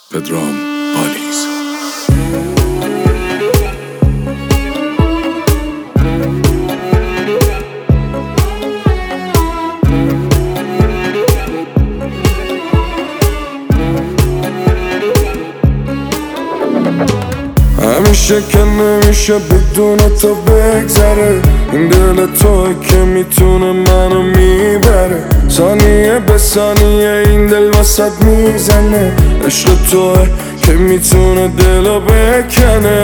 پدرام پالیز. همیشه که نمیشه بدون تو بگذره، این دل توی که میتونه منو میبره. ثانیه به ثانیه این دل واسد میزنه، عشق توی که میتونه دلو بکنه.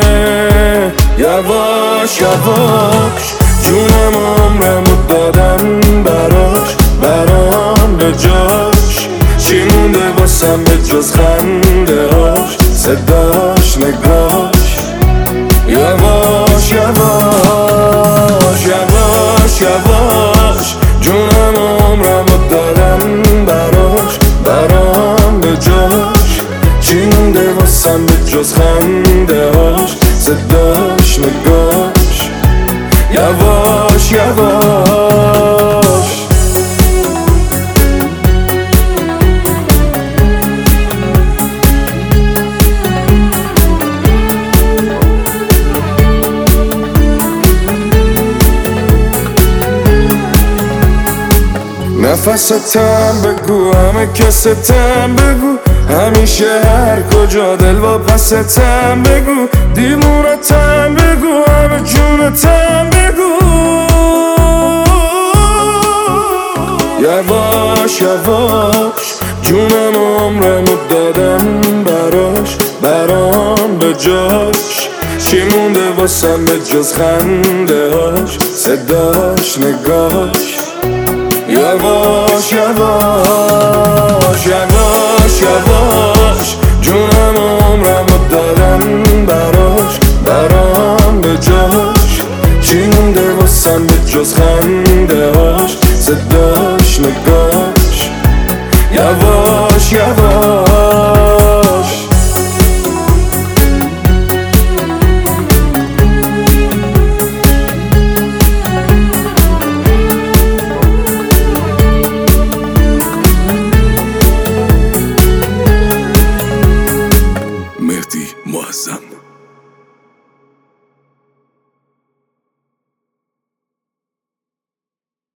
یواش یواش جونم عمرمو دادم براش، برام به جاش چی مونده واسم به جز خنده هاش، صداش، نگاش. یواش یواش یواش یواش جونم عمرمو دادم براش، برام به جاش چی مونده واسم به جز خنده هاش، صداش، نگاش. یواش یواش نفستم بگو، همه کستم بگو، همیشه هر کجا دل و پستم بگو، دیوونتم بگو، همه جونتم بگو. یواش یواش جونم عمرمو دادم براش، برام به جاش چی مونده واسم به جز خنده هاش، صداش، نگاش. یواش یواش یواش یواش جونم عمرمو دادم براش، برام به جاش چی مونده واسم به جز خنده هاش، صداش، نگاش. یواش یواش